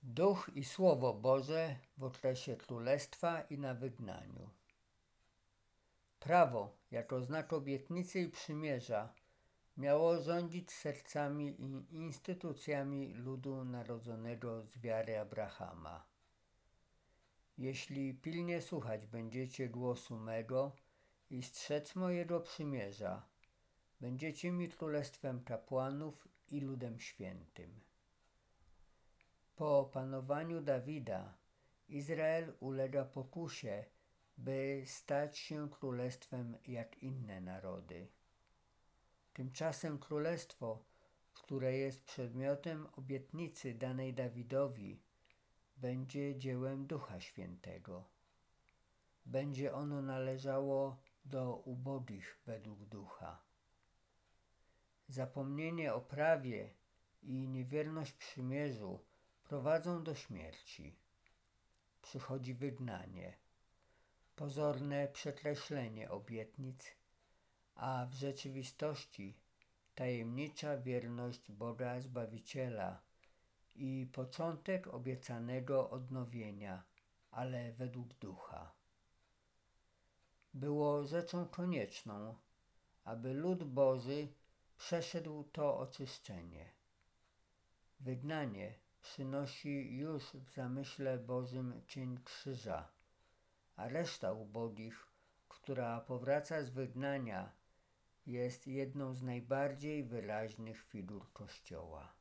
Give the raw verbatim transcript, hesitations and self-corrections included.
Duch i Słowo Boże w okresie Królestwa i na wygnaniu. Prawo, jako znak obietnicy i przymierza, miało rządzić sercami i instytucjami ludu narodzonego z wiary Abrahama. Jeśli pilnie słuchać będziecie głosu mego i strzec mojego przymierza, będziecie mi królestwem kapłanów i ludem świętym. Po panowaniu Dawida Izrael ulega pokusie, by stać się królestwem jak inne narody. Tymczasem królestwo, które jest przedmiotem obietnicy danej Dawidowi, będzie dziełem Ducha Świętego. Będzie ono należało do ubogich według Ducha. Zapomnienie o prawie i niewierność przymierzu prowadzą do śmierci. Przychodzi wygnanie, pozorne przekreślenie obietnic, a w rzeczywistości tajemnicza wierność Boga Zbawiciela i początek obiecanego odnowienia, ale według Ducha. Było rzeczą konieczną, aby lud Boży przeszedł to oczyszczenie. Wygnanie przynosi już w zamyśle Bożym cień krzyża, a reszta ubogich, która powraca z wygnania, jest jedną z najbardziej wyraźnych figur Kościoła.